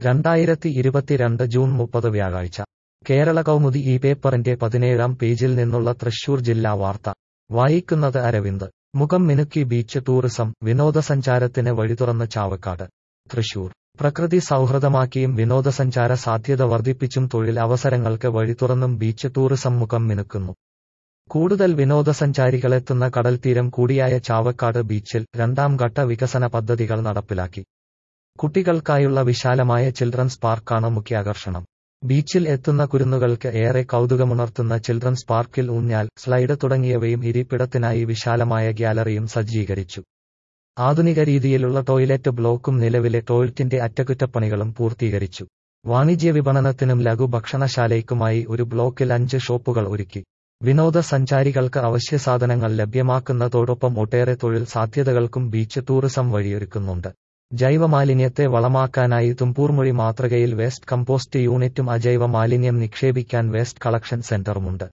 2022 June 30 വ്യാഴാഴ്ച കേരള കൗമുദി ഈ പേപ്പറിന്റെ 17-ാം പേജിൽ നിന്നുള്ള തൃശൂർ ജില്ലാ വാർത്ത വായിക്കുന്നത് അരവിന്ദ്. മുഖം മിനുക്കി ബീച്ച് ടൂറിസം, വിനോദസഞ്ചാരത്തിന് വഴിതുറന്ന് ചാവക്കാട്. തൃശൂർ പ്രകൃതി സൗഹൃദമാക്കിയും വിനോദസഞ്ചാര സാധ്യത വർദ്ധിപ്പിച്ചും തൊഴിൽ അവസരങ്ങൾക്ക് വഴിതുറന്നും ബീച്ച് ടൂറിസം മുഖം മിനുക്കുന്നു. കൂടുതൽ വിനോദസഞ്ചാരികളെത്തുന്ന കടൽത്തീരം കൂടിയായ ചാവക്കാട് ബീച്ചിൽ 2ാം ഘട്ട വികസന പദ്ധതികൾ നടപ്പിലാക്കി. കുട്ടികൾക്കായുള്ള വിശാലമായ ചിൽഡ്രൻസ് പാർക്കാണ് മുഖ്യാകർഷണം. ബീച്ചിൽ എത്തുന്ന കുരുന്നുകൾക്ക് ഏറെ കൗതുകമുണർത്തുന്ന ചിൽഡ്രൻസ് പാർക്കിൽ ഊഞ്ഞാൽ, സ്ലൈഡ് തുടങ്ങിയവയും ഇരിപ്പിടത്തിനായി വിശാലമായ ഗ്യാലറിയും സജ്ജീകരിച്ചു. ആധുനിക രീതിയിലുള്ള ടോയ്ലറ്റ് ബ്ലോക്കും നിലവിലെ ടോയ്ലറ്റിന്റെ അറ്റകുറ്റപ്പണികളും പൂർത്തീകരിച്ചു. വാണിജ്യ വിപണനത്തിനും ലഘു ഭക്ഷണശാലയ്ക്കുമായി ഒരു ബ്ലോക്കിൽ 5 ഷോപ്പുകൾ ഒരുക്കി. വിനോദസഞ്ചാരികൾക്ക് അവശ്യസാധനങ്ങൾ ലഭ്യമാക്കുന്നതോടൊപ്പം ഒട്ടേറെ തൊഴിൽ സാധ്യതകൾക്കും ബീച്ച് ടൂറിസം വഴിയൊരുക്കുന്നുണ്ട്. ജൈവമാലിന്യത്തെ വളമാക്കാനായി തുമ്പൂർമൊഴി മാതൃകയിൽ വേസ്റ്റ് കമ്പോസ്റ്റ് യൂണിറ്റും അജൈവ മാലിന്യം നിക്ഷേപിക്കാൻ വേസ്റ്റ് കളക്ഷൻ സെന്ററുമുണ്ട്.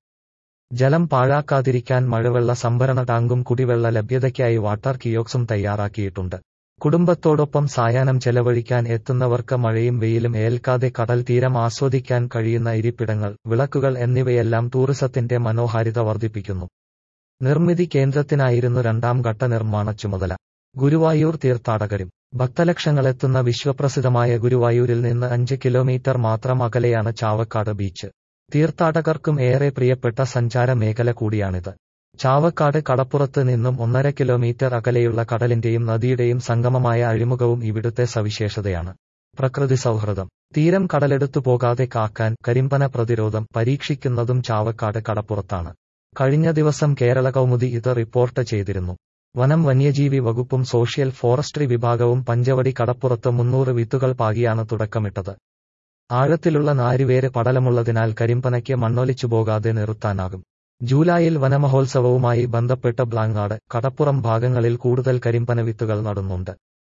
ജലം പാഴാക്കാതിരിക്കാൻ മഴവെള്ള സംഭരണ ടാങ്കും കുടിവെള്ള ലഭ്യതയ്ക്കായി വാട്ടർ കിയോക്സും തയ്യാറാക്കിയിട്ടുണ്ട്. കുടുംബത്തോടൊപ്പം സായാഹ്നം ചെലവഴിക്കാൻ എത്തുന്നവർക്ക് മഴയും വെയിലും ഏൽക്കാതെ കടൽ തീരം ആസ്വദിക്കാൻ കഴിയുന്ന ഇരിപ്പിടങ്ങൾ, വിളക്കുകൾ എന്നിവയെല്ലാം ടൂറിസത്തിന്റെ മനോഹാരിത വർദ്ധിപ്പിക്കുന്നു. നിർമ്മിതി കേന്ദ്രത്തിനായിരുന്നു 2ാം ഘട്ട നിർമ്മാണ ചുമതല. ഗുരുവായൂർ തീർത്ഥാടകരും ഭക്തലക്ഷങ്ങളെത്തുന്ന വിശ്വപ്രസിദ്ധമായ ഗുരുവായൂരിൽ നിന്ന് 5 കിലോമീറ്റർ മാത്രം അകലെയാണ് ചാവക്കാട് ബീച്ച്. തീർത്ഥാടകർക്കും ഏറെ പ്രിയപ്പെട്ട സഞ്ചാര മേഖല കൂടിയാണിത്. ചാവക്കാട് കടപ്പുറത്ത് നിന്നും 1.5 കിലോമീറ്റർ അകലെയുള്ള കടലിന്റെയും നദിയുടെയും സംഗമമായ അഴിമുഖവും ഇവിടുത്തെ സവിശേഷതയാണ്. പ്രകൃതി സൗഹൃദം. തീരം കടലെടുത്തു പോകാതെ കാക്കാൻ കരിമ്പന പ്രതിരോധം പരീക്ഷിക്കുന്നതും ചാവക്കാട് കടപ്പുറത്താണ്. കഴിഞ്ഞ ദിവസം കേരള കൗമുദി ഇത് റിപ്പോർട്ട് ചെയ്തിരുന്നു. വനം വന്യജീവി വകുപ്പും സോഷ്യൽ ഫോറസ്ട്രി വിഭാഗവും പഞ്ചവടി കടപ്പുറത്ത് 300 വിത്തുകൾ പാകിയാണ് തുടക്കമിട്ടത്. ആഴത്തിലുള്ള നാരുവേര് പടലമുള്ളതിനാൽ കരിമ്പനയ്ക്ക് മണ്ണൊലിച്ചു പോകാതെ നിർത്താനാകും. ജൂലൈയിൽ വനമഹോത്സവവുമായി ബന്ധപ്പെട്ട് ബ്ലാങ്ങാട്, കടപ്പുറം ഭാഗങ്ങളിൽ കൂടുതൽ കരിമ്പന വിത്തുകൾ നടുന്നുണ്ട്.